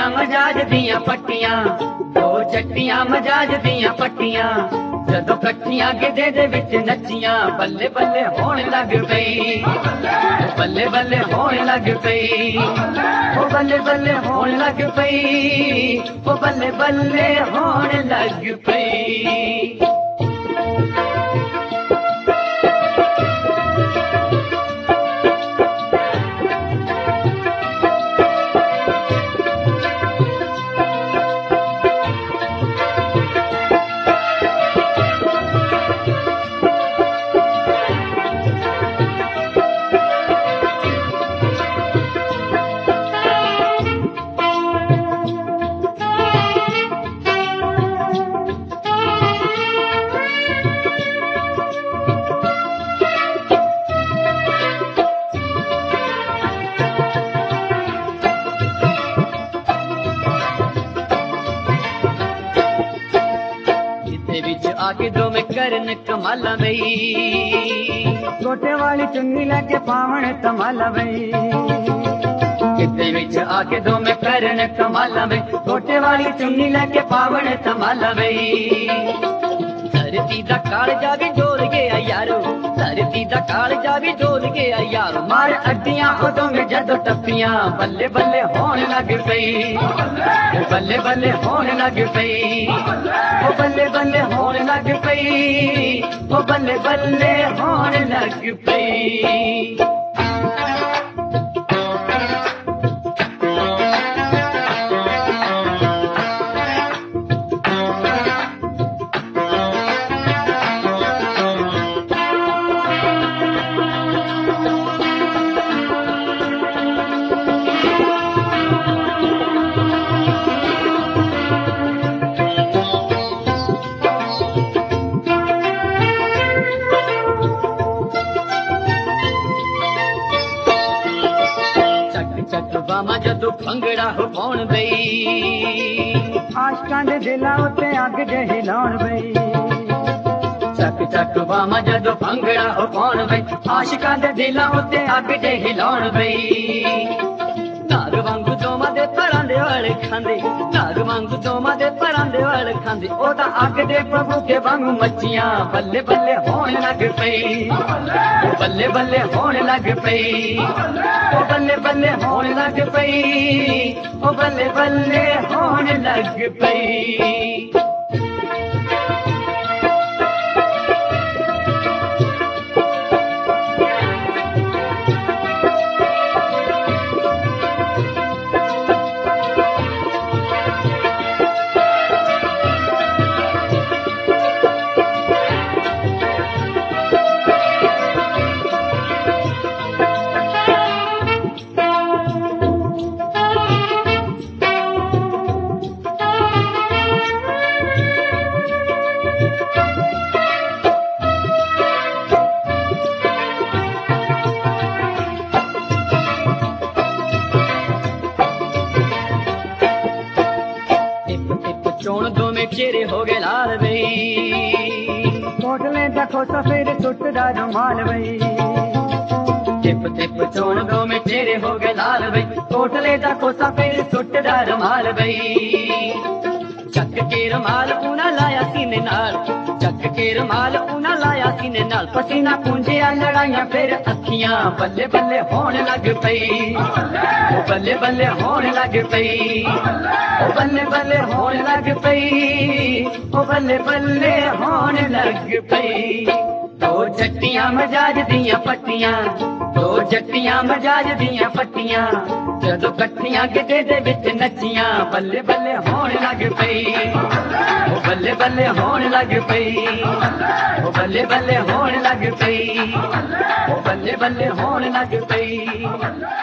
चट्टियां मजाज दियां पट्टियां, दो चट्टियां मजाज दियां पट्टियां, जदों कट्ठियां गिद्धे दे विच नच्चियां, बल्ले बल्ले होण लग पई, बल्ले बल्ले होण लग पई, ओ बल्ले बल्ले होण लग पई, ओ बल्ले बल्ले होण लग पई। आके दो में करन कमाला बई, गोटे वाली चुन्नी लगे पावण कमाला बई, किते विच आके दो में करन कमाला बई, गोटे वाली चुन्नी लगे पावण कमाला बई। धरती दा कालजा भी डोल गया यारो, धरती दा कालजा भी डोल गया यारो, मार अड्डियां उदों में जदों टप्पियां, बल्ले बल्ले होण लग पई, बल्ले बल्ले होण लग पई, ओ बल्ले बल्ले होण लग पई, ओ बल्ले बल्ले होण लग पई। बामा जदों भंगड़ा हो पाउण बई, आशकां दे दिलां उत्ते अग जे हिलाउण बई, चक चक बामा जदों भंगड़ा हो पाउण बई, आशिकां दे दिलां उत्ते अग जे हिलाउण बई। नाग वांगू दोमां दे परां दे वल खांदे, नाग वांगू दोमां दे परां दे वल खांदे, ओ तां अग दे प्रभु के वांगू मच्छियां, बल्ले बल्ले होण लग पई, बल्ले बल्ले होण लग पई, ओ बल्ले बल्ले होण लग पई, ओ बल्ले बल्ले होण लग पई। चोण दो में चेहरे हो गए लाल बई, कोटले दा खोसा फिर टुटदा रुमाल बई, टिप टिप चोण दो में चेहरे हो गए लाल बई, कोटले दा खोसा फिर टुटदा रुमाल बई। चक के रुमाल ऊना लाया सीने नाल, चक के रुमाल ऊना लाया सीने नाल, पसीना पूंजिया लड़ाइयां फिर अखियां, बल्ले बल्ले होण लग पई, बल्ले बल्ले होण लग पई, ओ बल्ले बल्ले होण लग पई, ओ बल्ले बल्ले होण लग पई। दो चट्टियां मजाज दियां पट्टियां, दो चट्टियां मजाज दियां पट्टियां, जदों कट्ठियां गिद्धे दे विच नच्चियां, बल्ले बल्ले होण लग पई, ओ बल्ले बल्ले होण लग पई, ओ बल्ले बल्ले होण लग पई, ओ बल्ले बल्ले होण लग पई।